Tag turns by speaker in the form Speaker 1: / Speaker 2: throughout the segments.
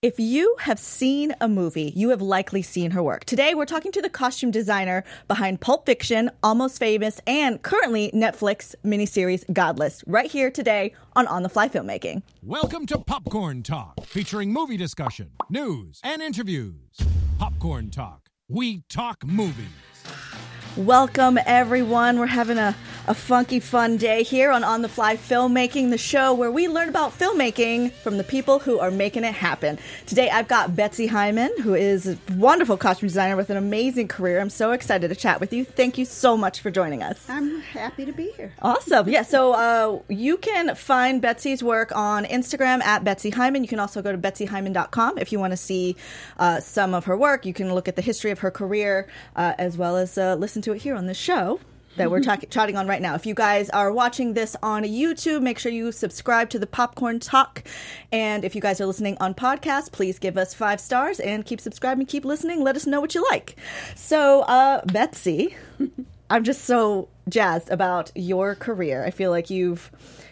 Speaker 1: If you have seen a movie, you have likely seen her work. Today, we're talking to the costume designer behind Pulp Fiction, Almost Famous, and currently Netflix miniseries Godless, right here today on the Fly Filmmaking.
Speaker 2: Welcome to Popcorn Talk, featuring movie discussion, news, and interviews. Popcorn Talk. We talk movies.
Speaker 1: Welcome, everyone. We're having a funky, fun day here on the Fly Filmmaking, the show where we learn about filmmaking from the people who are making it happen. Today, I've got Betsy Hyman, who is a wonderful costume designer with an amazing career. I'm so excited to chat with you. Thank you so much for joining us.
Speaker 3: I'm happy to be here.
Speaker 1: Awesome. Yeah, so you can find Betsy's work on Instagram at Betsy Hyman. You can also go to betsyhyman.com if you want to see some of her work. You can look at the history of her career as well as listen to it here on this show that we're chatting on right now. If you guys are watching this on YouTube, make sure you subscribe to the Popcorn Talk. And if you guys are listening on podcast, please give us 5 stars and keep subscribing, keep listening. Let us know what you like. So, Betsy, I'm just so jazzed about your career. I feel like you've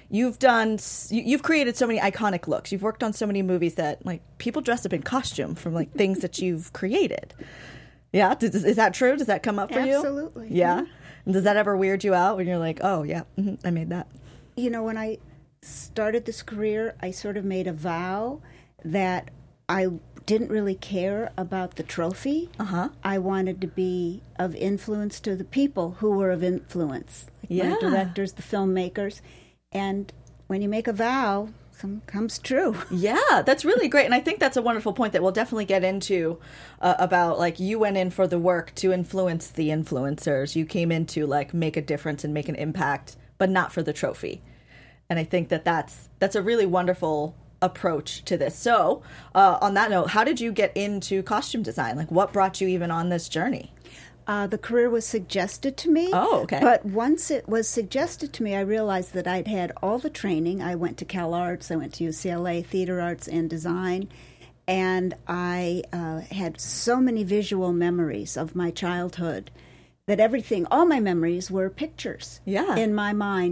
Speaker 1: created so many iconic looks. You've worked on so many movies that like people dress up in costume from like things that you've created. Yeah, is that true? Does that come up for you?
Speaker 3: Absolutely.
Speaker 1: Yeah. And does that ever weird you out when you're like, oh, yeah, I made that?
Speaker 3: You know, when I started this career, I sort of made a vow that I didn't really care about the trophy. I wanted to be of influence to the people who were of influence, like my directors, the filmmakers. And when you make a vow, some comes true.
Speaker 1: Yeah, that's really great. And I think that's a wonderful point that we'll definitely get into about, like, you went in for the work to influence the influencers. You came in to, like, make a difference and make an impact, but not for the trophy. And I think that that's a really wonderful approach to this. So, on that note, how did you get into costume design? Like, what brought you even on this journey?
Speaker 3: The career was suggested to me.
Speaker 1: Oh, okay.
Speaker 3: But once it was suggested to me, I realized that I'd had all the training. I went to Cal Arts, I went to UCLA, Theater Arts and Design, and I had so many visual memories of my childhood that all my memories were pictures in my mind.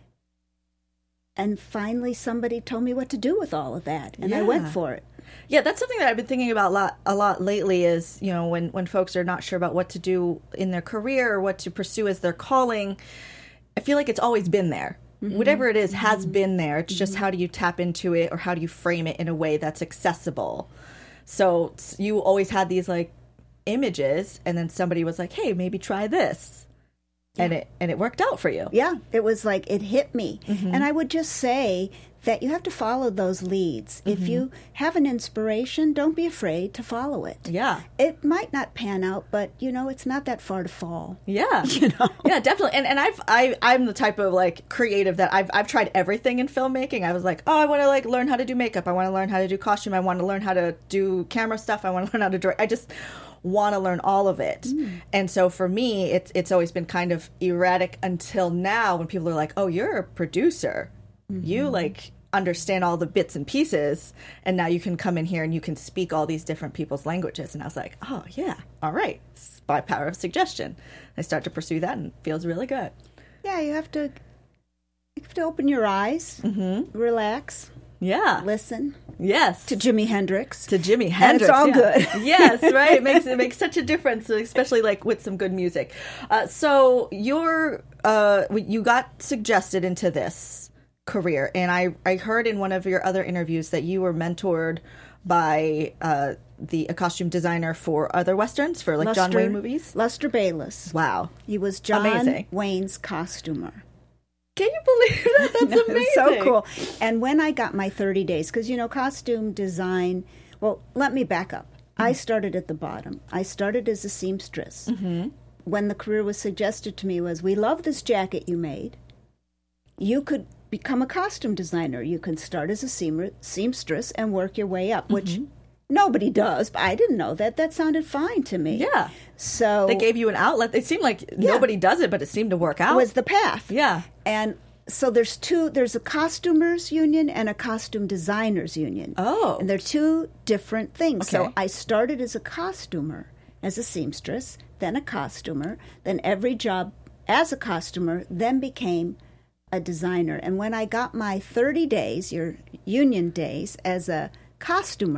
Speaker 3: And finally somebody told me what to do with all of that, and I went for it.
Speaker 1: Yeah, that's something that I've been thinking about a lot lately is, you know, when folks are not sure about what to do in their career or what to pursue as their calling, I feel like it's always been there. Whatever it is has been there. It's just how do you tap into it or how do you frame it in a way that's accessible? So you always had these, like, images, and then somebody was like, hey, maybe try this. Yeah. And it worked out for you.
Speaker 3: Yeah, it was like it hit me. And I would just say that you have to follow those leads. If you have an inspiration, don't be afraid to follow it.
Speaker 1: Yeah.
Speaker 3: It might not pan out, but, you know, it's not that far to fall.
Speaker 1: Yeah.
Speaker 3: You know?
Speaker 1: Yeah, definitely. And I'm the type of, like, creative that I've tried everything in filmmaking. I was like, oh, I want to, like, learn how to do makeup. I want to learn how to do costume. I want to learn how to do camera stuff. I want to learn how to direct. I just want to learn all of it. And so for me, it's always been kind of erratic until now when people are like, oh, you're a producer. You, like, understand all the bits and pieces, and now you can come in here and you can speak all these different people's languages. And I was like, oh, yeah, all right. It's by power of suggestion. I start to pursue that, and it feels really good.
Speaker 3: Yeah, you have to open your eyes, relax.
Speaker 1: Yeah.
Speaker 3: Listen.
Speaker 1: Yes.
Speaker 3: To Jimi Hendrix.
Speaker 1: And it's all good. Yes, right? It makes such a difference, especially, like, with some good music. So you got suggested into this career, and I heard in one of your other interviews that you were mentored by a costume designer for other Westerns, for, like, John Wayne movies?
Speaker 3: Lester Bayless.
Speaker 1: Wow.
Speaker 3: He was John Wayne's costumer.
Speaker 1: Can you believe that? That's amazing.
Speaker 3: So cool. And when I got my 30 days, because, you know, costume design, well, let me back up. I started at the bottom. I started as a seamstress. When the career was suggested to me was, we love this jacket you made. You could become a costume designer. You can start as a seamstress and work your way up, which nobody does, but I didn't know that. That sounded fine to me.
Speaker 1: Yeah.
Speaker 3: So
Speaker 1: they gave you an outlet. It seemed like nobody does it, but it seemed to work out.
Speaker 3: It was the path.
Speaker 1: Yeah.
Speaker 3: And so there's a costumers union and a costume designers union.
Speaker 1: Oh.
Speaker 3: And they're two different things.
Speaker 1: Okay.
Speaker 3: So I started as a costumer, as a seamstress, then a costumer, then every job as a costumer, then became a designer. And when I got my 30 days, your union days, as a costumer,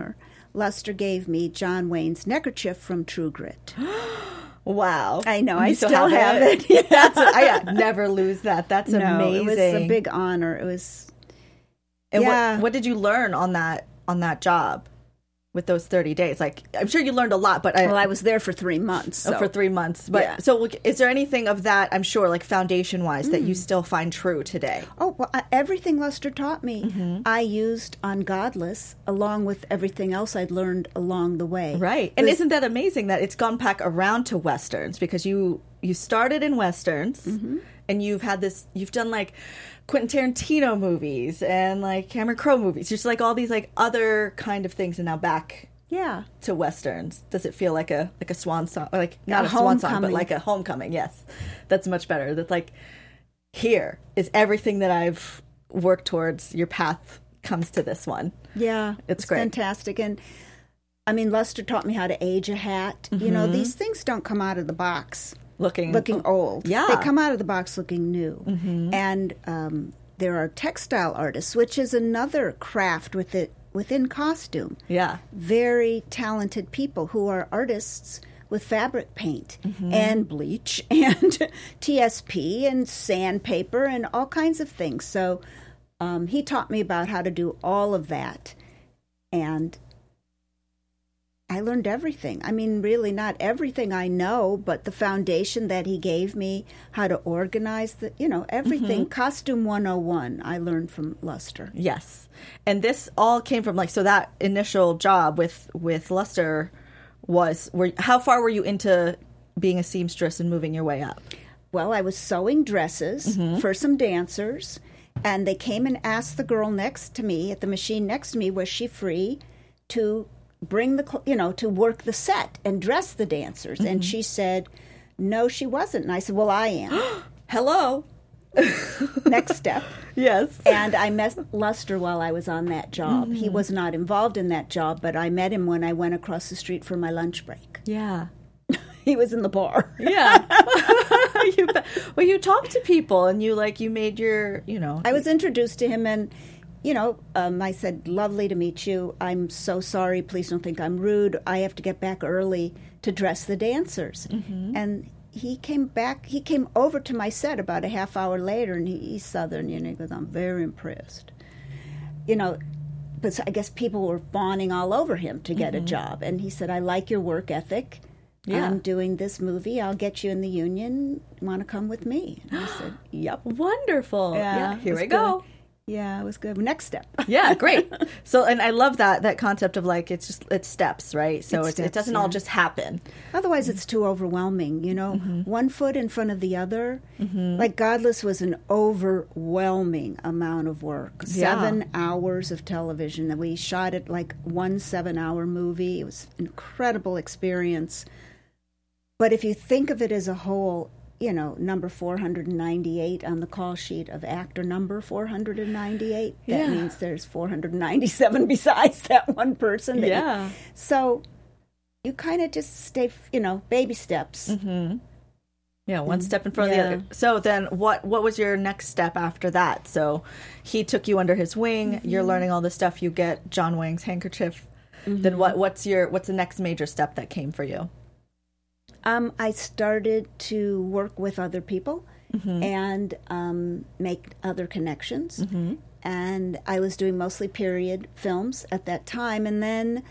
Speaker 3: Lester gave me John Wayne's neckerchief from True Grit.
Speaker 1: Wow.
Speaker 3: I know.
Speaker 1: You
Speaker 3: I still have it.
Speaker 1: I never lose that. That's amazing.
Speaker 3: It was a big honor. It was.
Speaker 1: And
Speaker 3: yeah.
Speaker 1: what did you learn on that job with those 30 days? Like, I'm sure you learned a lot, but
Speaker 3: I was there for 3 months. So.
Speaker 1: For 3 months. But
Speaker 3: yeah.
Speaker 1: So is there anything of that, I'm sure, like foundation-wise, that you still find true today?
Speaker 3: Oh, well, everything Lester taught me, I used on Godless, along with everything else I'd learned along the way.
Speaker 1: Right. And isn't that amazing that it's gone back around to Westerns? Because you started in Westerns, and you've done like Quentin Tarantino movies and like Cameron Crowe movies, just like all these like other kind of things, and now back to Westerns. Does it feel like a swan song, or like not a swan song, but like a homecoming? Yes, that's much better. That's like, here is everything that I've worked towards. Your path comes to this one.
Speaker 3: Yeah,
Speaker 1: it's great,
Speaker 3: fantastic. And I mean, Lester taught me how to age a hat. You know, these things don't come out of the box looking old.
Speaker 1: Yeah,
Speaker 3: they come out of the box looking new. And there are textile artists, which is another craft within costume.
Speaker 1: Yeah,
Speaker 3: very talented people who are artists with fabric paint and bleach and TSP and sandpaper and all kinds of things. So he taught me about how to do all of that, and I learned everything. I mean, really not everything I know, but the foundation that he gave me, how to organize everything. Costume 101, I learned from Lester.
Speaker 1: Yes. And this all came from so that initial job with Lester how far were you into being a seamstress and moving your way up?
Speaker 3: Well, I was sewing dresses for some dancers, and they came and asked the girl next to me at the machine next to me, was she free to bring to work the set and dress the dancers. And she said, no, she wasn't. And I said, well, I am.
Speaker 1: Hello.
Speaker 3: Next step.
Speaker 1: Yes.
Speaker 3: And I met Lester while I was on that job. He was not involved in that job, but I met him when I went across the street for my lunch break.
Speaker 1: Yeah.
Speaker 3: He was in the bar.
Speaker 1: Yeah. You talked to people and you made your,
Speaker 3: I was introduced to him, and I said, lovely to meet you. I'm so sorry. Please don't think I'm rude. I have to get back early to dress the dancers. And he came over to my set about a half hour later, and he's Southern, he goes, I'm very impressed. But I guess people were fawning all over him to get a job. And he said, I like your work ethic. Yeah. I'm doing this movie. I'll get you in the union. Want to come with me? And I said, yep.
Speaker 1: Wonderful. Yeah, here we go.
Speaker 3: Yeah, it was good. Next step.
Speaker 1: Yeah, great. So, and I love that concept of it's steps, right? So it doesn't all just happen.
Speaker 3: Otherwise, it's too overwhelming, one foot in front of the other. Like Godless was an overwhelming amount of work. 7 hours of television. And we shot it like 1 7-hour movie. It was an incredible experience. But if you think of it as a whole, number 498 on the call sheet of actor number 498. That means there's 497 besides that one person. So you kind of just stay, baby steps.
Speaker 1: Yeah, one step in front of the other. So then what was your next step after that? So he took you under his wing. You're learning all this stuff. You get John Wayne's handkerchief. Then what's the next major step that came for you?
Speaker 3: I started to work with other people and make other connections. And I was doing mostly period films at that time. And then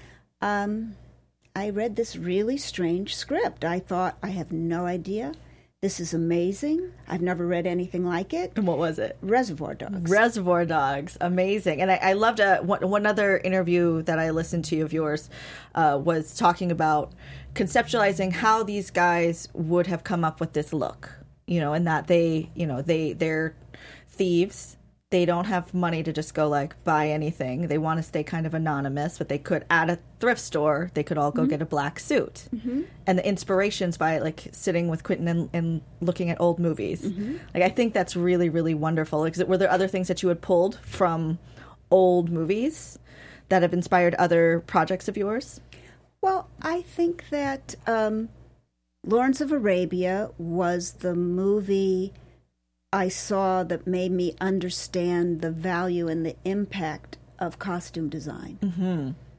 Speaker 3: I read this really strange script. I thought, I have no idea. This is amazing. I've never read anything like it.
Speaker 1: And what was it?
Speaker 3: Reservoir Dogs.
Speaker 1: Reservoir Dogs. Amazing. And I loved one other interview that I listened to of yours was talking about conceptualizing how these guys would have come up with this look, and that they're thieves. They don't have money to just go buy anything. They want to stay kind of anonymous, but they could at a thrift store, they could all go get a black suit. And the inspirations by sitting with Quentin and looking at old movies. I think that's really, really wonderful. Were there other things that you had pulled from old movies that have inspired other projects of yours?
Speaker 3: Well, I think that Lawrence of Arabia was the movie I saw that made me understand the value and the impact of costume design.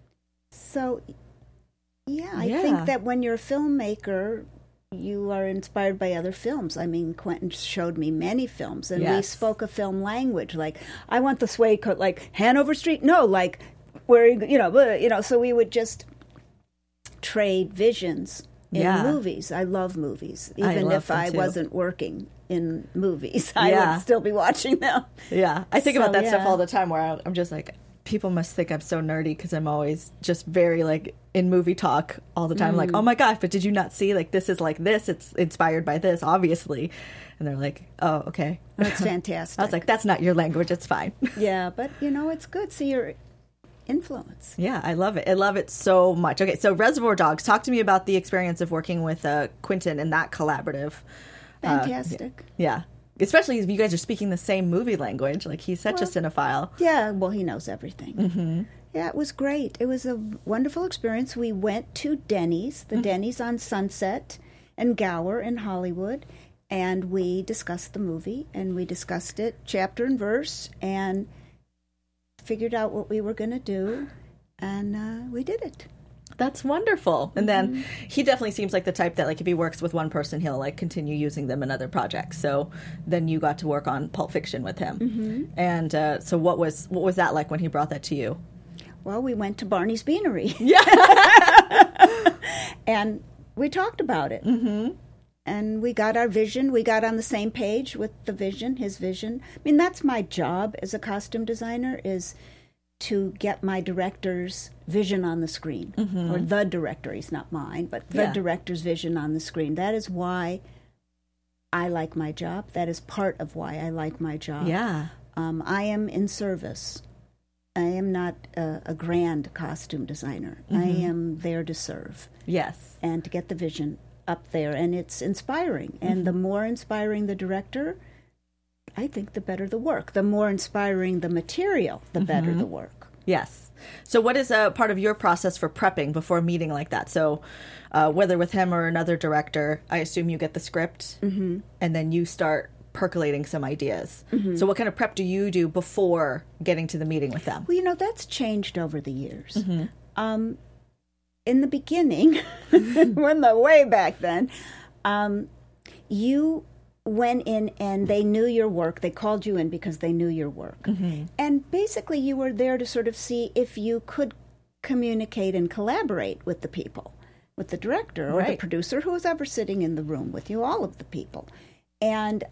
Speaker 3: So, yeah, I
Speaker 1: Yeah.
Speaker 3: think that when you're a filmmaker, you are inspired by other films. I mean, Quentin showed me many films, and we
Speaker 1: Yes.
Speaker 3: spoke a film language. Like, I want the suede coat, like Hanover Street. No, like where So we would just trade visions in
Speaker 1: Yeah.
Speaker 3: movies. I love movies,
Speaker 1: I
Speaker 3: even
Speaker 1: love
Speaker 3: if
Speaker 1: them
Speaker 3: I
Speaker 1: too.
Speaker 3: wasn't working in movies. I
Speaker 1: Yeah.
Speaker 3: would still be watching them.
Speaker 1: Yeah, I think
Speaker 3: So,
Speaker 1: about that stuff
Speaker 3: yeah.
Speaker 1: all the time where I'm just like, people must think I'm so nerdy because I'm always just very like in movie talk all the time. Like, oh my gosh, but did you not see like this is like this? It's inspired by this, obviously. And they're like, oh, okay.
Speaker 3: That's fantastic.
Speaker 1: I was like, that's not your language. It's fine.
Speaker 3: yeah, but it's good. See your influence.
Speaker 1: Yeah, I love it. I love it so much. Okay, so Reservoir Dogs. Talk to me about the experience of working with Quentin and that collaborative.
Speaker 3: Fantastic.
Speaker 1: Yeah. Especially if you guys are speaking the same movie language. Like, he's such a cinephile.
Speaker 3: Yeah, well, he knows everything.
Speaker 1: Mm-hmm.
Speaker 3: Yeah, it was great. It was a wonderful experience. We went to Denny's, the Denny's on Sunset and Gower in Hollywood, and we discussed the movie, and we discussed it chapter and verse, and figured out what we were going to do, and we did it.
Speaker 1: That's wonderful. And then he definitely seems like the type that, like, if he works with one person, he'll, like, continue using them in other projects. So then you got to work on Pulp Fiction with him. Mm-hmm. And so what was that like when he brought that to you?
Speaker 3: Well, we went to Barney's Beanery.
Speaker 1: Yeah.
Speaker 3: And we talked about it. Mm-hmm. And we got our vision. We got on the same page with the vision, his vision. I mean, that's my job as a costume designer, is to get my director's vision on the screen. Or the director, he's not mine, but the director's vision on the screen. That is why I like my job. That is part of why I like my job.
Speaker 1: Yeah.
Speaker 3: I am in service. I am not a grand costume designer. I am there to serve
Speaker 1: Yes.
Speaker 3: and to get the vision up there, and it's inspiring. And the more inspiring the director, I think the better the work. The more inspiring the material, the better the work.
Speaker 1: Yes. So what is a part of your process for prepping before a meeting like that? So whether with him or another director, I assume you get the script and then you start percolating some ideas. So what kind of prep do you do before getting to the meeting with them?
Speaker 3: Well, that's changed over the years. In the beginning, way back then, you went in and they knew your work. They called you in because they knew your work. And basically you were there to sort of see if you could communicate and collaborate with the people, with the director or the producer, who was ever sitting in the room with you, all of the people. And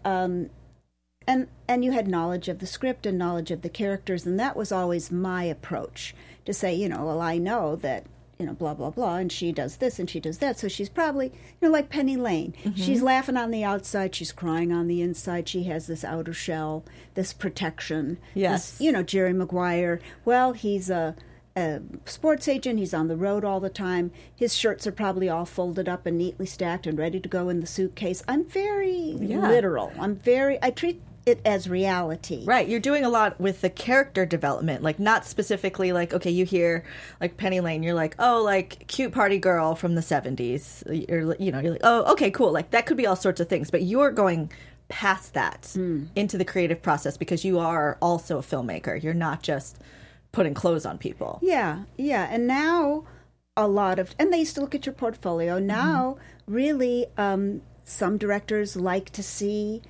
Speaker 3: you had knowledge of the script and knowledge of the characters, and that was always my approach, to say, well, I know that, blah, blah, blah, and she does this and she does that, so she's probably, like Penny Lane. She's laughing on the outside, she's crying on the inside, she has this outer shell, this protection.
Speaker 1: Yes.
Speaker 3: This, Jerry Maguire, well, he's a sports agent, he's on the road all the time, his shirts are probably all folded up and neatly stacked and ready to go in the suitcase. I'm very literal. I treat it as reality.
Speaker 1: Right. You're doing a lot with the character development, like not specifically like, okay, you hear like Penny Lane, you're like, oh, like cute party girl from the 70s. You're like, oh, okay, cool. Like that could be all sorts of things, but you're going past that into the creative process because you are also a filmmaker. You're not just putting clothes on people.
Speaker 3: Yeah. And now and they used to look at your portfolio. Now, really, some directors like to see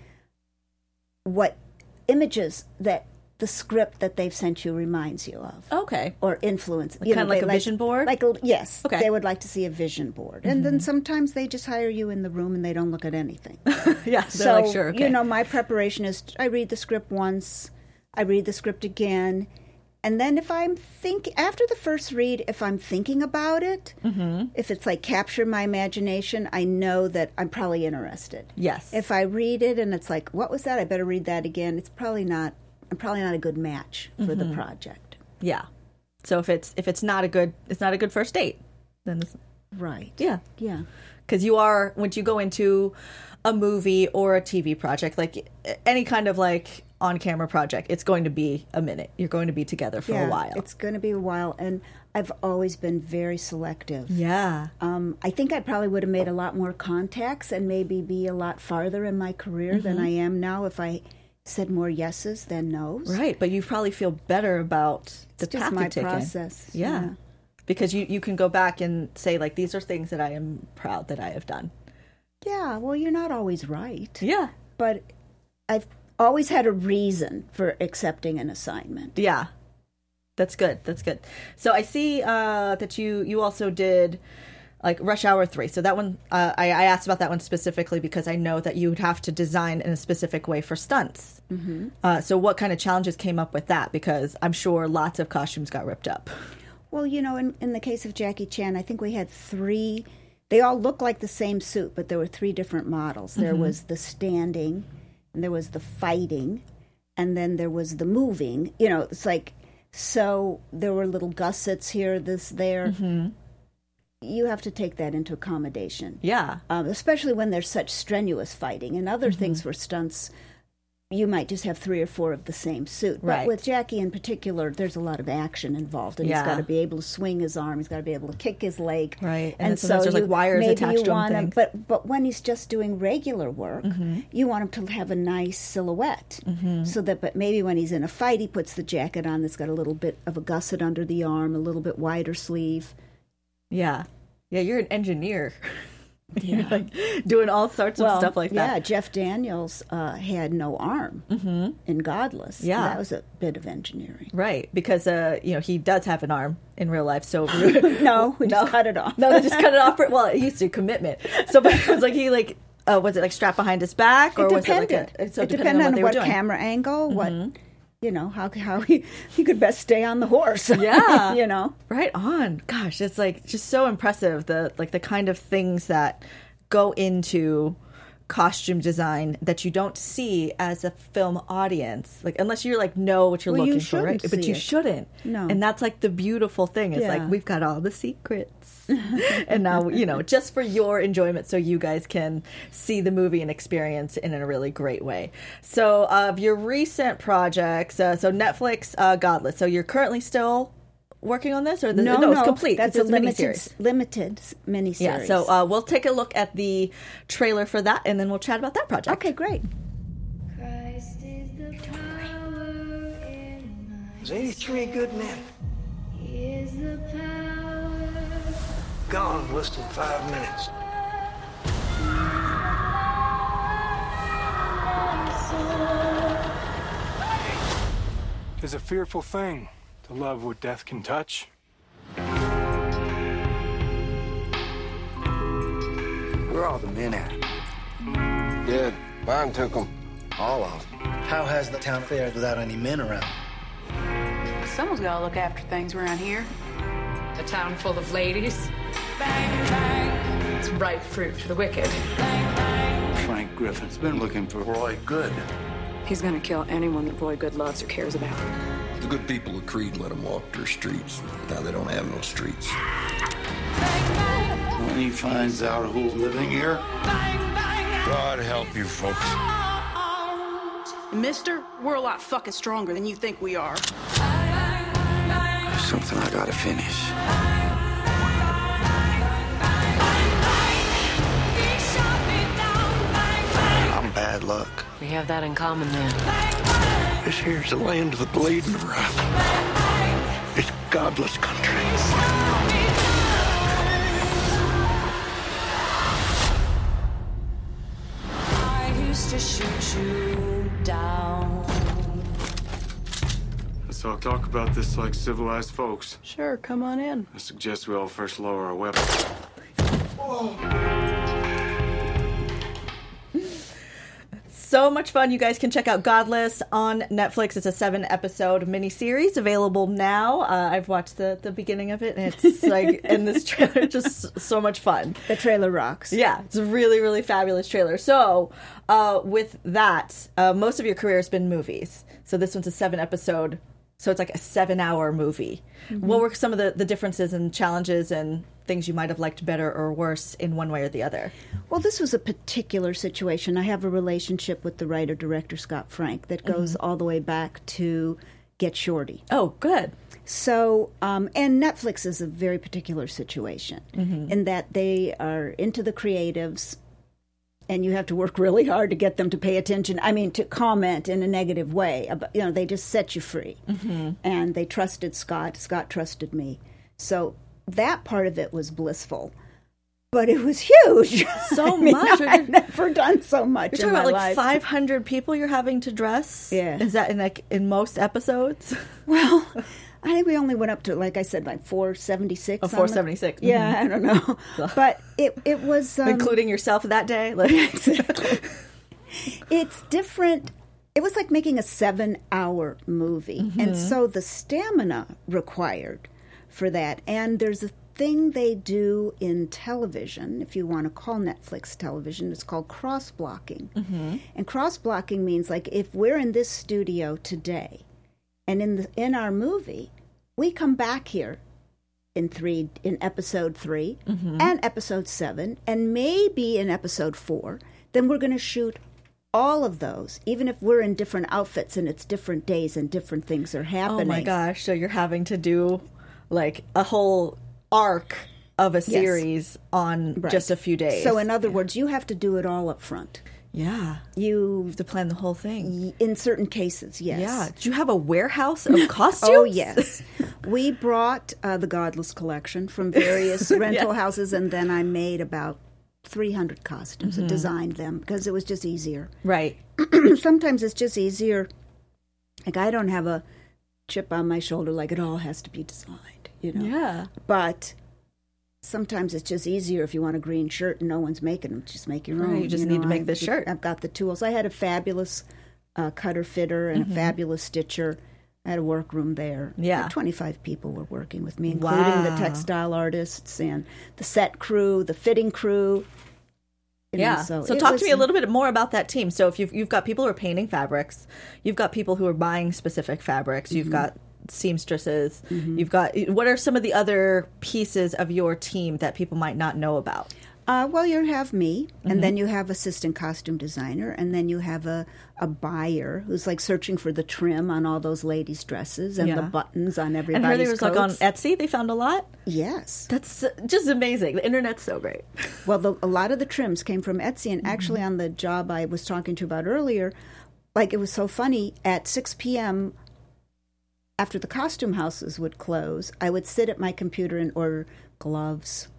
Speaker 3: what images that the script that they've sent you reminds you of.
Speaker 1: Okay.
Speaker 3: Or influence.
Speaker 1: Kind of like a vision board?
Speaker 3: Yes.
Speaker 1: Okay.
Speaker 3: They would like to see a vision board. And then sometimes they just hire you in the room and they don't look at anything.
Speaker 1: Yeah.
Speaker 3: So,
Speaker 1: like, sure, okay.
Speaker 3: My preparation is I read the script once, I read the script again, and then after the first read, if I'm thinking about it, if it's like capture my imagination, I know that I'm probably interested.
Speaker 1: Yes.
Speaker 3: If I read it and it's like, what was that? I better read that again. I'm probably not a good match for the project.
Speaker 1: Yeah. So if it's not a good first date, then it's
Speaker 3: Right.
Speaker 1: yeah.
Speaker 3: Yeah.
Speaker 1: Because once you go into a movie or a TV project, like any kind of like on-camera project, it's going to be a minute. You're going to be together for a while.
Speaker 3: It's going to be a while, and I've always been very selective.
Speaker 1: Yeah.
Speaker 3: I think I probably would have made a lot more contacts and maybe be a lot farther in my career than I am now if I said more yeses than nos.
Speaker 1: Right, but you probably feel better about the
Speaker 3: It's just
Speaker 1: path
Speaker 3: my
Speaker 1: you've taken.
Speaker 3: process.
Speaker 1: Yeah. because you can go back and say, like, these are things that I am proud that I have done.
Speaker 3: Yeah, well, you're not always right.
Speaker 1: Yeah.
Speaker 3: But I've always had a reason for accepting an assignment.
Speaker 1: Yeah. That's good. That's good. So I see that you also did like Rush Hour 3. So that one, I asked about that one specifically because I know that you would have to design in a specific way for stunts. Mm-hmm. So what kind of challenges came up with that? Because I'm sure lots of costumes got ripped up.
Speaker 3: Well, you know, in the case of Jackie Chan, I think we had 3. They all look like the same suit, but there were 3 different models. There was the standing, and there was the fighting, and then there was the moving. You know, it's like, so there were little gussets here, this, there. Mm-hmm. You have to take that into accommodation.
Speaker 1: Yeah.
Speaker 3: Especially when there's such strenuous fighting. And other things for stunts, you might just have 3 or 4 of the same suit.
Speaker 1: Right.
Speaker 3: But with Jackie in particular, there's a lot of action involved. And he's got to be able to swing his arm. He's got to be able to kick his leg.
Speaker 1: Right.
Speaker 3: And
Speaker 1: so
Speaker 3: there's
Speaker 1: like wires attached to him.
Speaker 3: But when he's just doing regular work, you want him to have a nice silhouette. So that, but maybe when he's in a fight, he puts the jacket on that's got a little bit of a gusset under the arm, a little bit wider sleeve.
Speaker 1: Yeah. Yeah, you're an engineer. You're like doing all sorts of stuff like that.
Speaker 3: Yeah, Jeff Daniels had no arm in Godless.
Speaker 1: Yeah.
Speaker 3: That was a bit of engineering.
Speaker 1: Right, because he does have an arm in real life. So
Speaker 3: No, we just cut it off.
Speaker 1: No, they just cut it off. Well, it used to commitment. So, but it was like he like was it like strapped behind his back, or was it like
Speaker 3: it depended on what camera angle, what. You know, how he could best stay on the horse.
Speaker 1: Yeah.
Speaker 3: You know.
Speaker 1: Right on. Gosh, it's like just so impressive, the kind of things that go into costume design that you don't see as a film audience, like unless you're like know what you're looking for, right? But you shouldn't.
Speaker 3: No.
Speaker 1: And that's like the beautiful thing. It's like we've got all the secrets. And now, just for your enjoyment, so you guys can see the movie and experience it in a really great way. So of your recent projects, so Netflix, Godless. So you're currently still working on this, or no, it's complete.
Speaker 3: That's a limited miniseries.
Speaker 1: Yeah, so we'll take a look at the trailer for that, and then we'll chat about that project.
Speaker 3: Okay, great.
Speaker 4: Christ is the power in
Speaker 5: There's 83 good men.
Speaker 4: He is the power.
Speaker 5: Gone in less than 5 minutes.
Speaker 6: It's a fearful thing to love what death can touch.
Speaker 5: Where are all the men at?
Speaker 7: Dead. Mine took them.
Speaker 5: All of them. How has the town fared without any men around?
Speaker 8: Someone's got to look after things around here.
Speaker 9: A town full of ladies. Bang, bang. It's ripe fruit for the wicked. Bang, bang.
Speaker 10: Frank Griffin's been looking for Roy Good.
Speaker 8: He's going to kill anyone that Roy Good loves or cares about.
Speaker 7: The good people of Creed let them walk their streets. Now they don't have no streets.
Speaker 10: When he finds out who's living here,
Speaker 7: God help you folks.
Speaker 8: Mister, we're a lot fucking stronger than you think we are.
Speaker 7: There's something I gotta finish. I'm bad luck.
Speaker 9: We have that in common then.
Speaker 7: This here's the land of the blade and the wrath. It's godless country.
Speaker 4: I used to shoot you down.
Speaker 6: Let's all talk about this like civilized folks.
Speaker 8: Sure, come on in.
Speaker 6: I suggest we all first lower our weapons.
Speaker 1: So much fun. You guys can check out Godless on Netflix. It's a 7-episode miniseries available now. I've watched the beginning of it, and it's like in this trailer, just so much fun.
Speaker 3: The trailer rocks.
Speaker 1: Yeah, it's a really, really fabulous trailer. So with that, most of your career has been movies. So this one's a 7-episode, so it's like a 7-hour movie. Mm-hmm. What were some of the differences and challenges and things you might have liked better or worse in one way or the other?
Speaker 3: Well, this was a particular situation. I have a relationship with the writer-director Scott Frank that goes all the way back to Get Shorty.
Speaker 1: Oh, good.
Speaker 3: So, and Netflix is a very particular situation in that they are into the creatives, and you have to work really hard to get them to pay attention. I mean, to comment in a negative way. They just set you free. And they trusted Scott. Scott trusted me. So that part of it was blissful. But it was huge.
Speaker 1: So much.
Speaker 3: I've never done so much.
Speaker 1: You're talking about like 500 people you're having to dress?
Speaker 3: Yeah.
Speaker 1: Is that in most episodes?
Speaker 3: Well, I think we only went up to, like I said, like 476.
Speaker 1: Oh, 476.
Speaker 3: Yeah, I don't know. But it was...
Speaker 1: including yourself that day?
Speaker 3: Exactly. It's different. It was like making a 7-hour movie. And so the stamina required for that. And there's a thing they do in television, if you want to call Netflix television, it's called cross-blocking. And cross-blocking means, like, if we're in this studio today, and in our movie, we come back here in episode 3 and episode 7, and maybe in episode 4, then we're going to shoot all of those, even if we're in different outfits and it's different days and different things are happening.
Speaker 1: Oh my gosh! So you're having to do like a whole arc of a series on just a few days.
Speaker 3: So in other words, you have to do it all up front.
Speaker 1: Yeah.
Speaker 3: You
Speaker 1: have to plan the whole thing.
Speaker 3: In certain cases, yes.
Speaker 1: Yeah. Do you have a warehouse of costumes?
Speaker 3: Oh, yes. We brought the Godless collection from various rental houses, and then I made about 300 costumes and designed them because it was just easier.
Speaker 1: Right.
Speaker 3: Sometimes it's just easier. Like, I don't have a chip on my shoulder, like it all has to be designed. You know?
Speaker 1: Yeah.
Speaker 3: But sometimes it's just easier if you want a green shirt and no one's making them. Just make your own.
Speaker 1: You just need to make the shirt.
Speaker 3: I've got the tools. I had a fabulous cutter fitter and a fabulous stitcher. I had a workroom there.
Speaker 1: Yeah.
Speaker 3: Like 25 people were working with me, including the textile artists and the set crew, the fitting crew.
Speaker 1: Yeah. So talk to me a little bit more about that team. So if you've got people who are painting fabrics, you've got people who are buying specific fabrics, you've got seamstresses, you've got, what are some of the other pieces of your team that people might not know about?
Speaker 3: Well, you have me, and then you have assistant costume designer, and then you have a buyer who's like searching for the trim on all those ladies' dresses and the buttons on everybody's
Speaker 1: coats. And there was
Speaker 3: coats.
Speaker 1: like on Etsy, they found a lot?
Speaker 3: Yes.
Speaker 1: That's just amazing. The internet's so great.
Speaker 3: Well, a lot of the trims came from Etsy, and actually on the job I was talking to you about earlier, like, it was so funny, at 6 p.m., after the costume houses would close, I would sit at my computer and order gloves,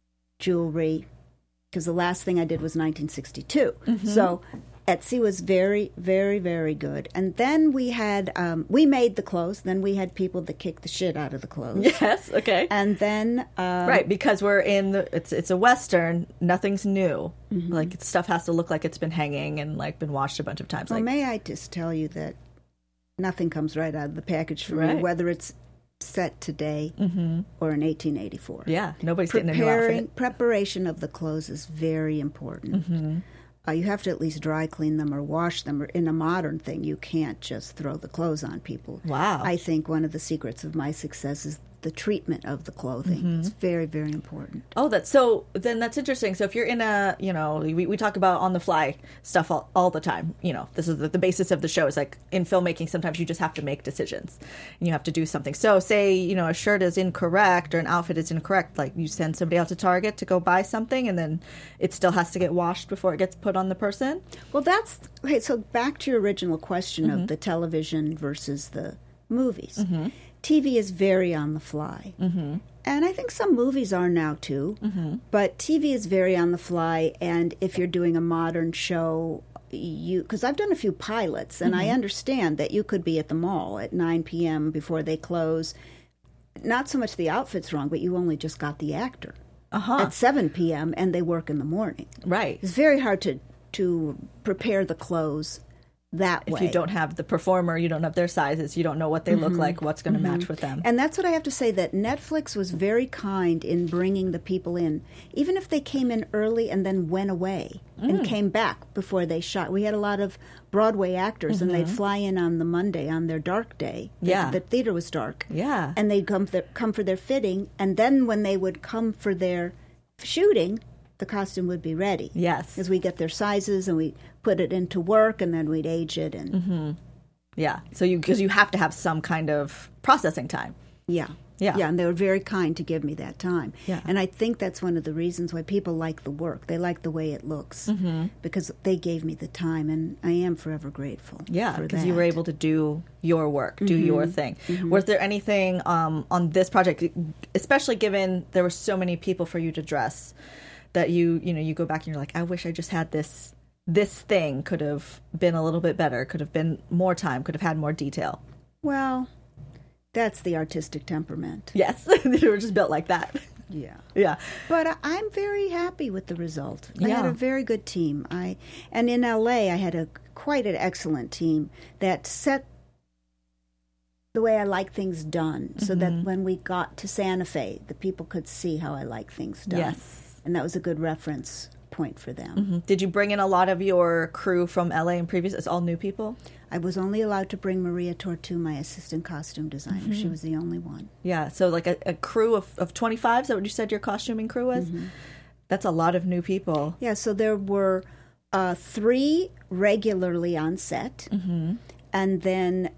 Speaker 3: jewelry, because the last thing I did was 1962. So Etsy was very, very, very good. And then we had, we made the clothes. Then we had people that kicked the shit out of the clothes.
Speaker 1: Yes, okay.
Speaker 3: And then...
Speaker 1: right, because we're in it's a Western, nothing's new. Like, stuff has to look like it's been hanging and, like, been washed a bunch of times.
Speaker 3: Well,
Speaker 1: like,
Speaker 3: may I just tell you that nothing comes right out of the package for me, whether it's set today or in 1884.
Speaker 1: Yeah, nobody's getting a new outfit.
Speaker 3: Preparation of the clothes is very important. You have to at least dry clean them or wash them. Or in a modern thing, you can't just throw the clothes on people.
Speaker 1: Wow.
Speaker 3: I think one of the secrets of my success is the treatment of the clothing. It's very, very important.
Speaker 1: Oh, that's interesting. So if you're in a, we talk about on the fly stuff all the time. This is the basis of the show is like in filmmaking, sometimes you just have to make decisions and you have to do something. So say, a shirt is incorrect or an outfit is incorrect, like you send somebody out to Target to go buy something and then it still has to get washed before it gets put on the person.
Speaker 3: Well, so back to your original question of the television versus the movies. TV is very on the fly. And I think some movies are now too. But TV is very on the fly. And if you're doing a modern show, because I've done a few pilots, and I understand that you could be at the mall at 9 p.m. before they close. Not so much the outfit's wrong, but you only just got the actor at 7 p.m. and they work in the morning.
Speaker 1: Right.
Speaker 3: It's very hard to prepare the clothes that way.
Speaker 1: If you don't have the performer, you don't have their sizes, you don't know what they look like, what's going to match with them.
Speaker 3: And that's what I have to say, that Netflix was very kind in bringing the people in, even if they came in early and then went away and came back before they shot. We had a lot of Broadway actors, and they'd fly in on the Monday on their dark day. The theater was dark.
Speaker 1: Yeah.
Speaker 3: And they'd come for their fitting, and then when they would come for their shooting, the costume would be ready.
Speaker 1: Yes.
Speaker 3: Because we get their sizes and we put it into work and then we'd age it. And
Speaker 1: Yeah. So because you have to have some kind of processing time.
Speaker 3: Yeah.
Speaker 1: Yeah.
Speaker 3: Yeah, and they were very kind to give me that time.
Speaker 1: Yeah.
Speaker 3: And I think that's one of the reasons why people like the work. They like the way it looks because they gave me the time, and I am forever grateful.
Speaker 1: Yeah,
Speaker 3: for
Speaker 1: because
Speaker 3: that.
Speaker 1: you were able to do your work, do your thing. Was there anything on this project, especially given there were so many people for you to dress, that you go back and you're like, I wish I just had this thing, could have been a little bit better, could have been more time, could have had more detail?
Speaker 3: Well, that's the artistic temperament.
Speaker 1: Yes, you were just built like that.
Speaker 3: Yeah.
Speaker 1: Yeah.
Speaker 3: But I'm very happy with the result. I had
Speaker 1: Yeah.
Speaker 3: a very good team. And in LA, I had quite an excellent team that set the way I like things done, so that when we got to Santa Fe, the people could see how I like things done.
Speaker 1: Yes.
Speaker 3: And that was a good reference point for them.
Speaker 1: Did you bring in a lot of your crew from LA and previous? It's all new people?
Speaker 3: I was only allowed to bring Maria Tortu, my assistant costume designer. She was the only one.
Speaker 1: Yeah, so like a crew of 25, is that what you said your costuming crew was? That's a lot of new people.
Speaker 3: Yeah, so there were 3 regularly on set, and then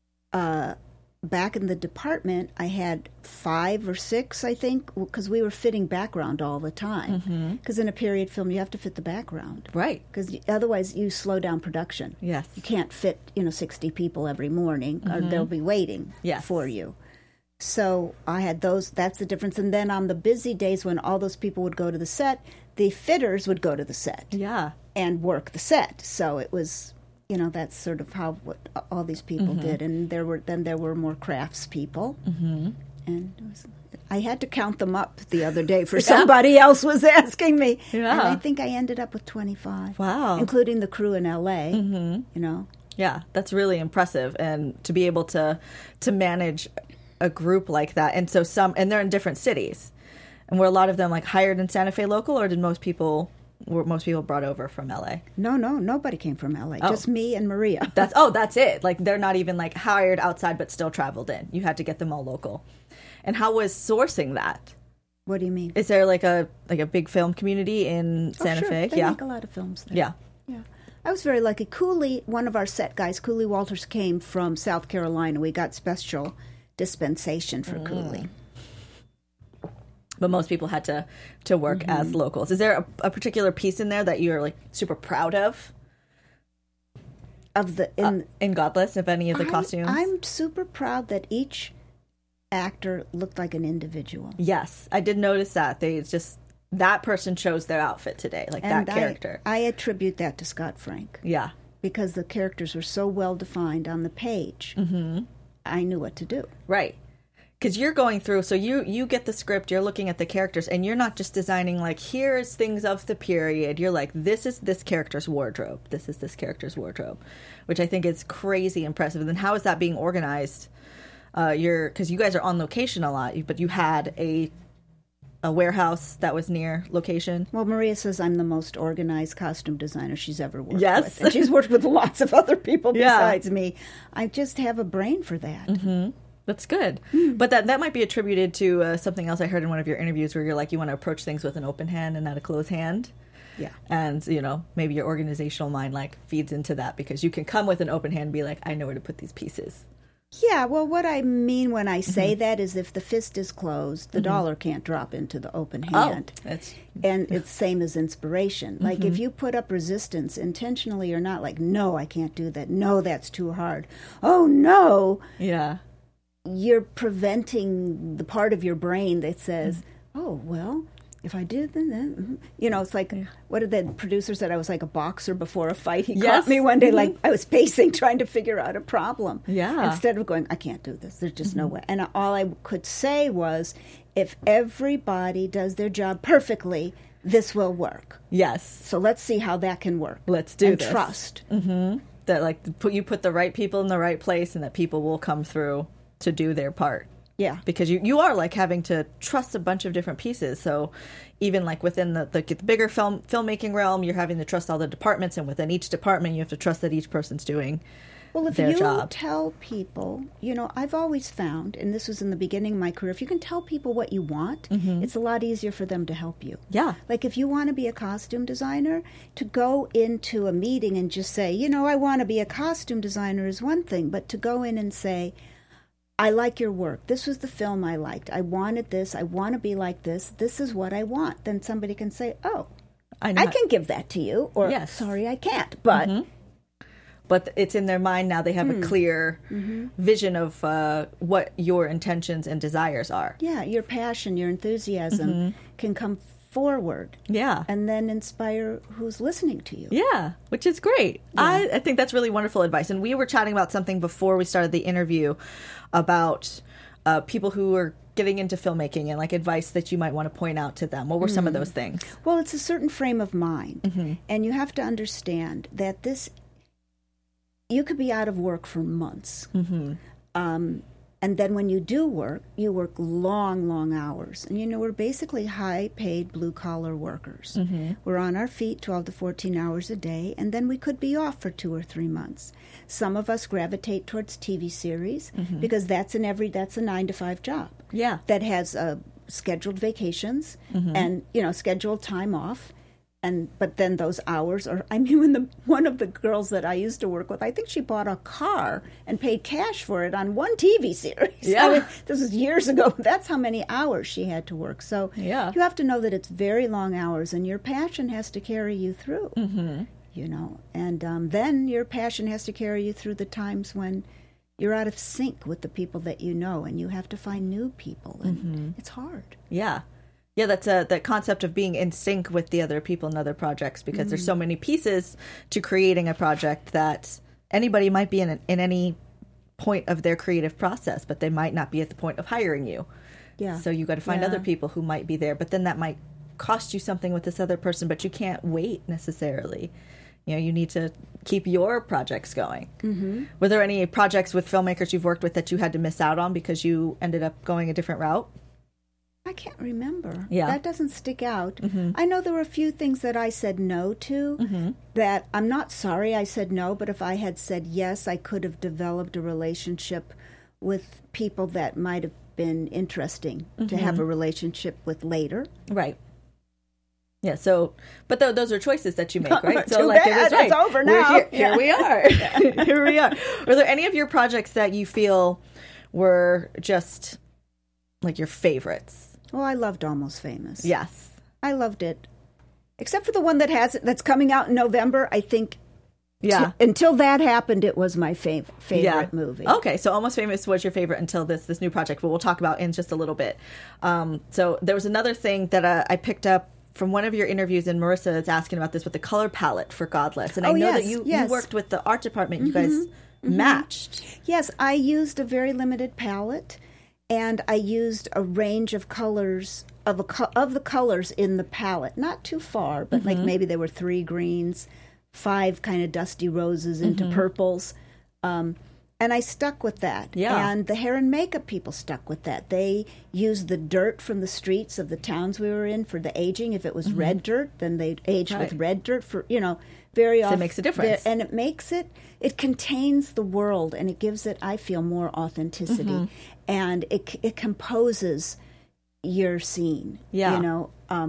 Speaker 3: back in the department, I had 5 or 6, I think, because we were fitting background all the time. Because in a period film, you have to fit the background.
Speaker 1: Right.
Speaker 3: Because otherwise, you slow down production.
Speaker 1: Yes.
Speaker 3: You can't fit, 60 people every morning, or they'll be waiting
Speaker 1: Yes.
Speaker 3: for you. So I had those. That's the difference. And then on the busy days when all those people would go to the set, the fitters would go to the set
Speaker 1: Yeah.
Speaker 3: and work the set. So it was, that's sort of what all these people did. And there were more crafts people. And I had to count them up the other day for somebody else was asking me.
Speaker 1: Yeah.
Speaker 3: And I think I ended up with 25.
Speaker 1: Wow.
Speaker 3: Including the crew in L.A.,
Speaker 1: Yeah, that's really impressive, and to be able to manage a group like that, and and they're in different cities, and were a lot of them like hired in Santa Fe local, or were most people brought over from LA?
Speaker 3: No, nobody came from L.A., just me and Maria.
Speaker 1: That's it. Like they're not even like hired outside, but still traveled in. You had to get them all local. And how was sourcing that?
Speaker 3: What do you mean?
Speaker 1: Is there like a big film community in Santa
Speaker 3: sure.
Speaker 1: Fe?
Speaker 3: They make a lot of films there.
Speaker 1: Yeah.
Speaker 3: Yeah. I was very lucky. Cooley, one of our set guys, Cooley Walters, came from South Carolina. We got special dispensation for Cooley.
Speaker 1: But most people had to work as locals. Is there a particular piece in there that you're like super proud of? In Godless, if any of the costumes?
Speaker 3: I'm super proud that each actor looked like an individual.
Speaker 1: Yes, I did notice that. That person chose their outfit today, like that character.
Speaker 3: I attribute that to Scott Frank.
Speaker 1: Yeah.
Speaker 3: Because the characters were so well defined on the page. I knew what to do.
Speaker 1: Right. Because you're going through, so you get the script, you're looking at the characters, and you're not just designing like, here's things of the period. You're like, this is this character's wardrobe. This is this character's wardrobe, which I think is crazy impressive. And then how is that being organized? Because you guys are on location a lot, but you had a warehouse that was near location.
Speaker 3: Well, Maria says I'm the most organized costume designer she's ever worked
Speaker 1: Yes.
Speaker 3: with. And she's worked with lots of other people besides me. I just have a brain for that.
Speaker 1: That's good. But that might be attributed to something else I heard in one of your interviews where you're like, you want to approach things with an open hand and not a closed hand.
Speaker 3: Yeah.
Speaker 1: And, maybe your organizational mind like feeds into that because you can come with an open hand and be like, I know where to put these pieces.
Speaker 3: Yeah, well, what I mean when I say that is if the fist is closed, the dollar can't drop into the open hand. And it's same as inspiration. Like if you put up resistance intentionally or not, like, no, I can't do that. No, that's too hard. Oh, no.
Speaker 1: Yeah.
Speaker 3: You're preventing the part of your brain that says, oh, well, if I did, then it's like, what did the producer said? I was like a boxer before a fight. He caught me one day, like I was pacing, trying to figure out a problem.
Speaker 1: Yeah.
Speaker 3: Instead of going, I can't do this. There's just no way. And all I could say was, if everybody does their job perfectly, this will work.
Speaker 1: Yes.
Speaker 3: So let's see how that can work.
Speaker 1: Let's do
Speaker 3: and
Speaker 1: this.
Speaker 3: Trust.
Speaker 1: That like you put the right people in the right place and that people will come through to do their part.
Speaker 3: Yeah.
Speaker 1: Because you are like having to trust a bunch of different pieces. So even like within the bigger filmmaking realm, you're having to trust all the departments, and within each department, you have to trust that each person's doing their job.
Speaker 3: If you tell people, I've always found, and this was in the beginning of my career, if you can tell people what you want, it's a lot easier for them to help you.
Speaker 1: Yeah.
Speaker 3: Like if you want to be a costume designer, to go into a meeting and just say, I want to be a costume designer is one thing, but to go in and say, I like your work. This was the film I liked. I wanted this. I want to be like this. This is what I want. Then somebody can say, oh, I can give that to you. Or,
Speaker 1: yes.
Speaker 3: Sorry, I can't. But
Speaker 1: but it's in their mind now. They have a clear vision of what your intentions and desires are.
Speaker 3: Yeah, your passion, your enthusiasm can come forward.
Speaker 1: Yeah.
Speaker 3: And then inspire who's listening to you.
Speaker 1: Yeah, which is great. Yeah. I think that's really wonderful advice. And we were chatting about something before we started the interview about people who are getting into filmmaking and like advice that you might want to point out to them. What were some of those things?
Speaker 3: Well, it's a certain frame of mind. And you have to understand that you could be out of work for months. And then when you do work, you work long, long hours. And, we're basically high-paid blue-collar workers. We're on our feet 12 to 14 hours a day, and then we could be off for 2 or 3 months. Some of us gravitate towards TV series because that's a 9-to-5 job.
Speaker 1: Yeah.
Speaker 3: That has scheduled vacations and, scheduled time off. But then those hours are, when one of the girls that I used to work with, I think she bought a car and paid cash for it on one TV series.
Speaker 1: Yeah.
Speaker 3: This was years ago. That's how many hours she had to work. So you have to know that it's very long hours, and your passion has to carry you through, and then your passion has to carry you through the times when you're out of sync with the people that you know, and you have to find new people, and it's hard.
Speaker 1: Yeah. Yeah, that's that concept of being in sync with the other people in other projects, because there's so many pieces to creating a project that anybody might be in any point of their creative process, but they might not be at the point of hiring you.
Speaker 3: Yeah.
Speaker 1: So you got to find other people who might be there, but then that might cost you something with this other person, but you can't wait necessarily. You need to keep your projects going. Were there any projects with filmmakers you've worked with that you had to miss out on because you ended up going a different route?
Speaker 3: I can't remember.
Speaker 1: Yeah.
Speaker 3: That doesn't stick out. I know there were a few things that I said no to that I'm not sorry I said no, but if I had said yes, I could have developed a relationship with people that might have been interesting to have a relationship with later.
Speaker 1: Right. Yeah, so, but those are choices that you make, right?
Speaker 3: So, like, it was right. It's over now.
Speaker 1: Here we are. Here we are. Were there any of your projects that you feel were just like your favorites?
Speaker 3: Well, I loved Almost Famous.
Speaker 1: Yes.
Speaker 3: I loved it. Except for the one that's coming out in November, I think.
Speaker 1: Yeah.
Speaker 3: Until that happened, it was my favorite movie.
Speaker 1: Okay, so Almost Famous was your favorite until this new project, but we'll talk about in just a little bit. So there was another thing that I picked up from one of your interviews, and Marissa is asking about this with the color palette for Godless. And I know that you worked with the art department. You guys matched.
Speaker 3: Yes, I used a very limited palette. And I used a range of colors, of the colors in the palette. Not too far, but like maybe there were 3 greens, 5 kind of dusty roses into purples. And I stuck with that.
Speaker 1: Yeah.
Speaker 3: And the hair and makeup people stuck with that. They used the dirt from the streets of the towns we were in for the aging. If it was red dirt, then they'd age with red dirt for, very often.
Speaker 1: So it makes a difference.
Speaker 3: And it contains the world, and it gives it, I feel, more authenticity. And it composes your scene.
Speaker 1: Yeah.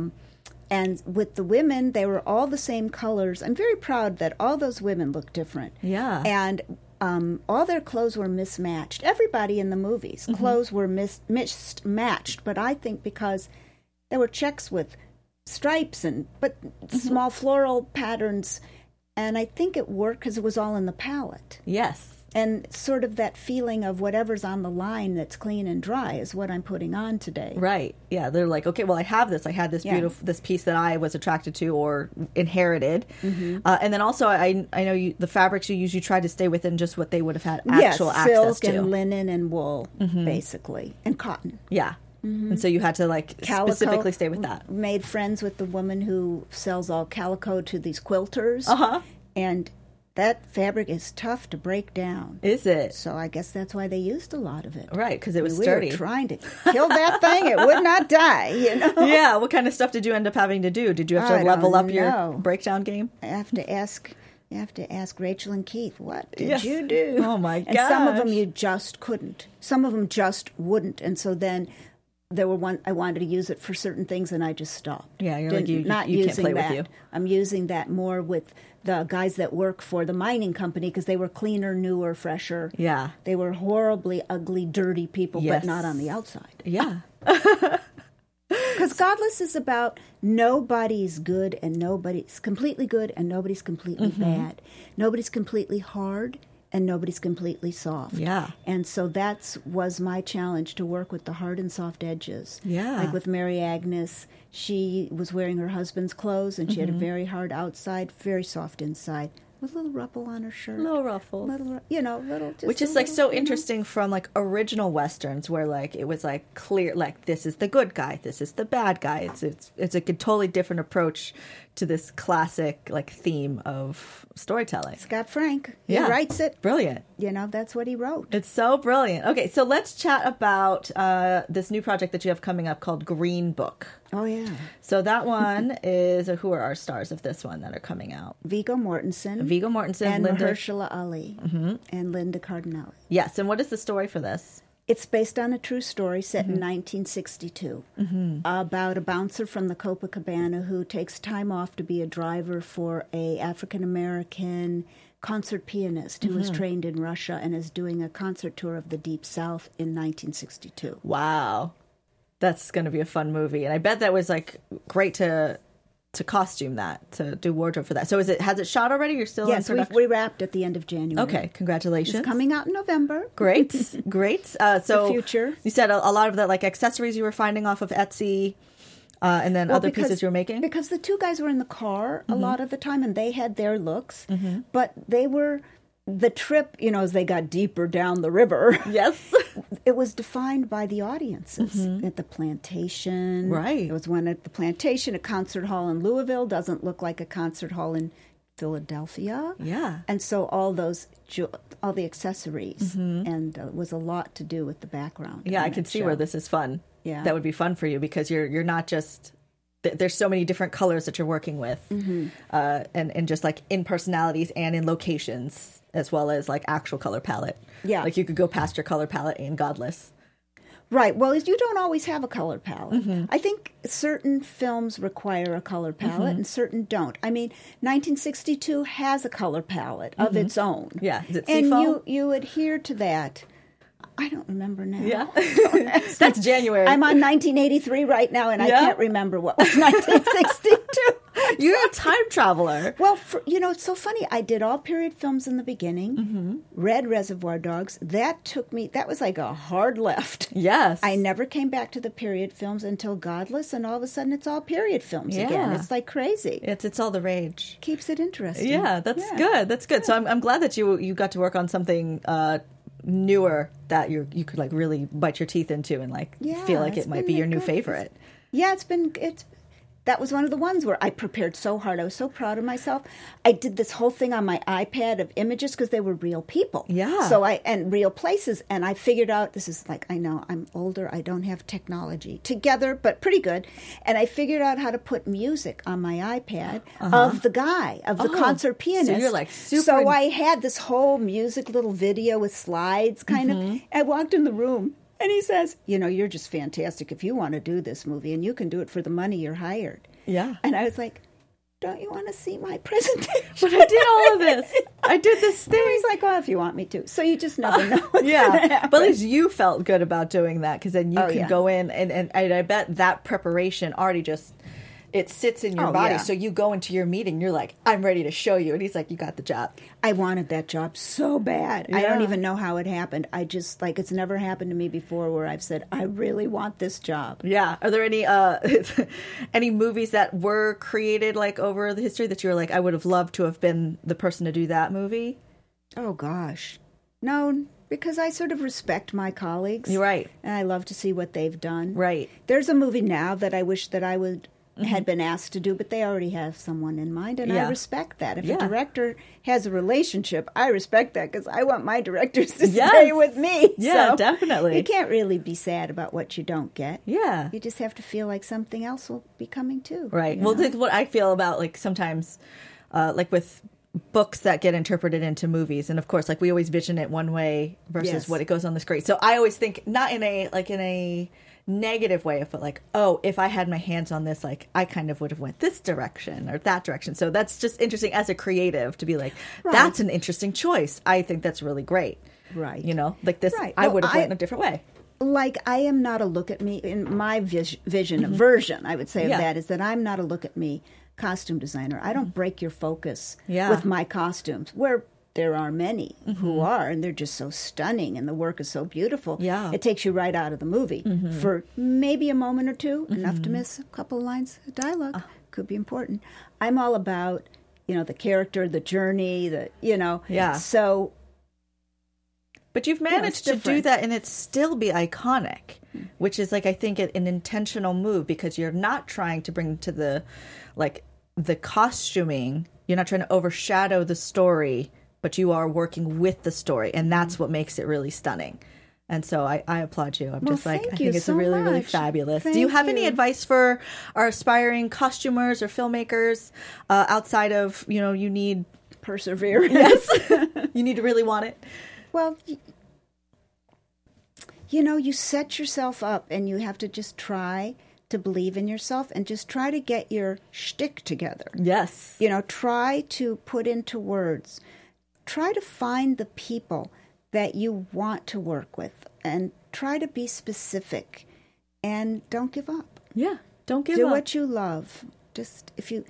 Speaker 3: And with the women, they were all the same colors. I'm very proud that all those women look different.
Speaker 1: Yeah.
Speaker 3: And all their clothes were mismatched. Everybody in the movies' clothes were mismatched, but I think because there were checks with stripes but small floral patterns, and I think it worked because it was all in the palette.
Speaker 1: Yes.
Speaker 3: And sort of that feeling of whatever's on the line that's clean and dry is what I'm putting on today.
Speaker 1: Right. Yeah. They're like, okay, well, I have this. I had this beautiful, this piece that I was attracted to or inherited. And then also, I know the fabrics you use, you try to stay within just what they would have had actual access to.
Speaker 3: Silk and linen and wool, basically, and cotton.
Speaker 1: Yeah. And so you had to
Speaker 3: calico,
Speaker 1: specifically stay with that.
Speaker 3: Made friends with the woman who sells all calico to these quilters. And that fabric is tough to break down.
Speaker 1: Is it?
Speaker 3: So I guess that's why they used a lot of it.
Speaker 1: Right, because it was sturdy.
Speaker 3: We were trying to kill that thing. It would not die,
Speaker 1: Yeah, what kind of stuff did you end up having to do? Did you have to level up your breakdown game?
Speaker 3: I have to ask... You have to ask Rachel and Keith, what did you do?
Speaker 1: Oh, my gosh.
Speaker 3: And some of them you just couldn't. Some of them just wouldn't. And so then I wanted to use it for certain things, and I just stopped.
Speaker 1: Yeah, you're like, you can't
Speaker 3: using
Speaker 1: play
Speaker 3: that.
Speaker 1: with you.
Speaker 3: I'm using that more with the guys that work for the mining company because they were cleaner, newer, fresher.
Speaker 1: Yeah.
Speaker 3: They were horribly ugly, dirty people, but not on the outside.
Speaker 1: Yeah.
Speaker 3: Because Godless is about nobody's good and nobody's completely good and nobody's completely bad. Nobody's completely hard and nobody's completely soft.
Speaker 1: Yeah.
Speaker 3: And so was my challenge, to work with the hard and soft edges.
Speaker 1: Yeah.
Speaker 3: Like with Mary Agnes, she was wearing her husband's clothes and she had a very hard outside, very soft inside. With a little ruffle on her shirt.
Speaker 1: Little ruffles.
Speaker 3: Little. Just
Speaker 1: Which
Speaker 3: a
Speaker 1: is like
Speaker 3: little,
Speaker 1: so interesting from like original Westerns where like it was like clear, like this is the good guy, this is the bad guy. It's a totally different approach to this classic like theme of storytelling.
Speaker 3: Scott Frank. He writes it.
Speaker 1: Brilliant.
Speaker 3: That's what he wrote.
Speaker 1: It's so brilliant. Okay, so let's chat about this new project that you have coming up called Green Book.
Speaker 3: Oh, yeah.
Speaker 1: So that one is, who are our stars of this one that are coming out?
Speaker 3: Viggo Mortensen.
Speaker 1: Linda.
Speaker 3: And Mahershala Ali. And Linda Cardinale.
Speaker 1: Yes, and what is the story for this?
Speaker 3: It's based on a true story set in 1962 about a bouncer from the Copacabana who takes time off to be a driver for a African-American concert pianist who was trained in Russia and is doing a concert tour of the Deep South in 1962.
Speaker 1: Wow. That's going to be a fun movie. And I bet that was like great to costume that, to do wardrobe for that. So has it shot already? You're still in production?
Speaker 3: we wrapped at the end of January.
Speaker 1: Okay, congratulations.
Speaker 3: It's coming out in November.
Speaker 1: Great. So
Speaker 3: the future.
Speaker 1: You said a lot of that like accessories you were finding off of Etsy. And then other pieces you were making?
Speaker 3: Because the two guys were in the car a lot of the time, and they had their looks, but they were, the trip, as they got deeper down the river.
Speaker 1: Yes.
Speaker 3: It was defined by the audiences. At the Plantation.
Speaker 1: Right.
Speaker 3: There was one at the Plantation. A concert hall in Louisville doesn't look like a concert hall in Philadelphia.
Speaker 1: Yeah.
Speaker 3: And so all the accessories, and was a lot to do with the background.
Speaker 1: Yeah, I could see where this is fun.
Speaker 3: Yeah.
Speaker 1: That would be fun for you because you're not just, there's so many different colors that you're working with, and just like in personalities and in locations, as well as like actual color palette.
Speaker 3: Yeah.
Speaker 1: Like you could go past your color palette in Godless.
Speaker 3: Right. Well, you don't always have a color palette. I think certain films require a color palette and certain don't. I mean, 1962 has a color palette of its own.
Speaker 1: Yeah. Is it
Speaker 3: and
Speaker 1: seafoam?
Speaker 3: you adhere to that. I don't remember now.
Speaker 1: Yeah. That's January.
Speaker 3: I'm on 1983 right now, and I can't remember what was 1962.
Speaker 1: You're a time traveler.
Speaker 3: Well, it's so funny. I did all period films in the beginning, read Reservoir Dogs. That was like a hard left.
Speaker 1: Yes.
Speaker 3: I never came back to the period films until Godless, and all of a sudden it's all period films again. It's like crazy.
Speaker 1: It's all the rage.
Speaker 3: Keeps it interesting.
Speaker 1: Yeah, that's good. That's good. So I'm glad that you got to work on something newer that you could like really bite your teeth into and like feel like it might be your new favorite.
Speaker 3: Yeah, that was one of the ones where I prepared so hard. I was so proud of myself. I did this whole thing on my iPad of images because they were real people.
Speaker 1: Yeah.
Speaker 3: And real places. And I figured out, this is like, I know I'm older. I don't have technology together, but pretty good. And I figured out how to put music on my iPad of the guy, of the concert pianist.
Speaker 1: So you're like super.
Speaker 3: So I had this whole music little video with slides kind of. I walked in the room. And he says, you're just fantastic if you want to do this movie, and you can do it for the money you're hired.
Speaker 1: Yeah.
Speaker 3: And I was like, don't you want to see my presentation?
Speaker 1: But I did all of this. I did this thing.
Speaker 3: And he's like, well, if you want me to. So you just never know what's going to happen.
Speaker 1: But at least you felt good about doing that because then you could go in and I bet that preparation already just, it sits in your body.
Speaker 3: Yeah.
Speaker 1: So you go into your meeting, you're like, I'm ready to show you. And he's like, you got the job.
Speaker 3: I wanted that job so bad.
Speaker 1: Yeah.
Speaker 3: I don't even know how it happened. I just, it's never happened to me before where I've said, I really want this job.
Speaker 1: Yeah. Are there any any movies that were created like over the history that you were like, I would have loved to have been the person to do that movie?
Speaker 3: Oh, gosh. No, because I sort of respect my colleagues.
Speaker 1: You're right.
Speaker 3: And I love to see what they've done.
Speaker 1: Right.
Speaker 3: There's a movie now that I wish that I would had been asked to do, but they already have someone in mind, and I respect that. If a director has a relationship, I respect that because I want my directors to stay with me.
Speaker 1: Yeah,
Speaker 3: so
Speaker 1: definitely.
Speaker 3: You can't really be sad about what you don't get.
Speaker 1: Yeah.
Speaker 3: You just have to feel like something else will be coming too.
Speaker 1: Right. Well, what I feel about like sometimes, like with books that get interpreted into movies, and of course, like we always vision it one way versus what it goes on the screen. So I always think not in a negative way of like, oh, if I had my hands on this, like I kind of would have went this direction or that direction. So that's just interesting as a creative to be like, that's an interesting choice. I think that's really great.
Speaker 3: Right.
Speaker 1: You know, like this,
Speaker 3: Right.
Speaker 1: I would have went in a different way.
Speaker 3: Like, I am not a look at me, in my version, I would say, of that is that I'm not a look at me costume designer. I don't break your focus with my costumes, where there are many who are, and they're just so stunning, and the work is so beautiful.
Speaker 1: Yeah.
Speaker 3: It takes you right out of the movie for maybe a moment or two, enough to miss a couple of lines of dialogue. Could be important. I'm all about, the character, the journey, so...
Speaker 1: But you've managed to do that and it still be iconic, which is like, I think an intentional move, because you're not trying to bring to the costuming. You're not trying to overshadow the story, but you are working with the story. And that's what makes it really stunning. And so I applaud you. I think it's really, really fabulous. Do you have any advice for our aspiring costumers or filmmakers outside of, you need
Speaker 3: perseverance?
Speaker 1: Yes. You need to really want it.
Speaker 3: Well, you set yourself up and you have to just try to believe in yourself and just try to get your shtick together.
Speaker 1: Yes.
Speaker 3: Try to put into words. Try to find the people that you want to work with and try to be specific and don't give up.
Speaker 1: Yeah, don't give up.
Speaker 3: Do what you love. Just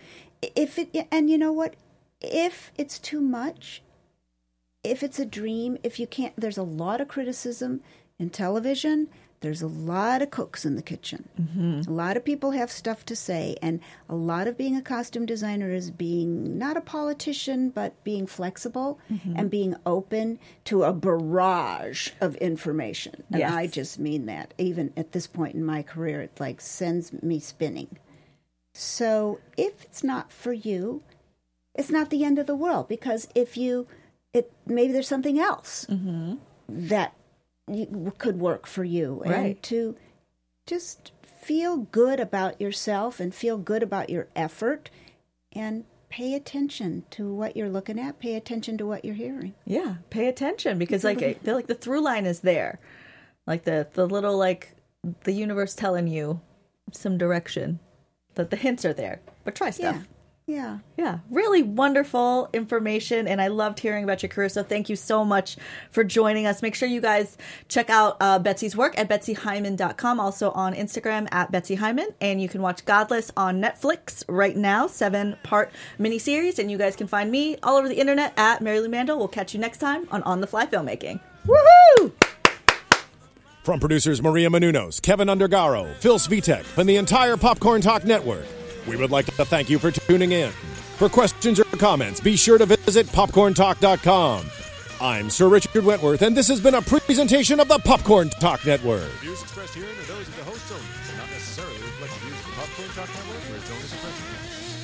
Speaker 3: and you know what? If it's too much, if it's a dream, if you can't, there's a lot of criticism in television. There's a lot of cooks in the kitchen. A lot of people have stuff to say. And a lot of being a costume designer is being not a politician, but being flexible and being open to a barrage of information. And I just mean that. Even at this point in my career, it like sends me spinning. So if it's not for you, it's not the end of the world. Because if maybe there's something else that could work for you.
Speaker 1: Right.
Speaker 3: And to just feel good about yourself and feel good about your effort and pay attention to what you're looking at, pay attention to what you're hearing.
Speaker 1: Yeah, pay attention, because I feel like the through line is there. Like the little, the universe telling you some direction, that the hints are there, but try stuff.
Speaker 3: Yeah.
Speaker 1: Really wonderful information, and I loved hearing about your career, so thank you so much for joining us. Make sure you guys check out Betsy's work at BetsyHyman.com, also on Instagram at Betsy Hyman, and you can watch Godless on Netflix right now, 7-part miniseries, and you guys can find me all over the internet at Mary Lou Mandel. We'll catch you next time on the Fly Filmmaking.
Speaker 3: Woohoo!
Speaker 2: From producers Maria Menounos, Kevin Undergaro, Phil Svitek, and the entire Popcorn Talk Network, we would like to thank you for tuning in. For questions or comments, be sure to visit popcorntalk.com. I'm Sir Richard Wentworth, and this has been a presentation of the Popcorn Talk Network.
Speaker 11: Views expressed herein are those of the hosts only, and not necessarily reflect the views of the Popcorn Talk Network or its owners or principals.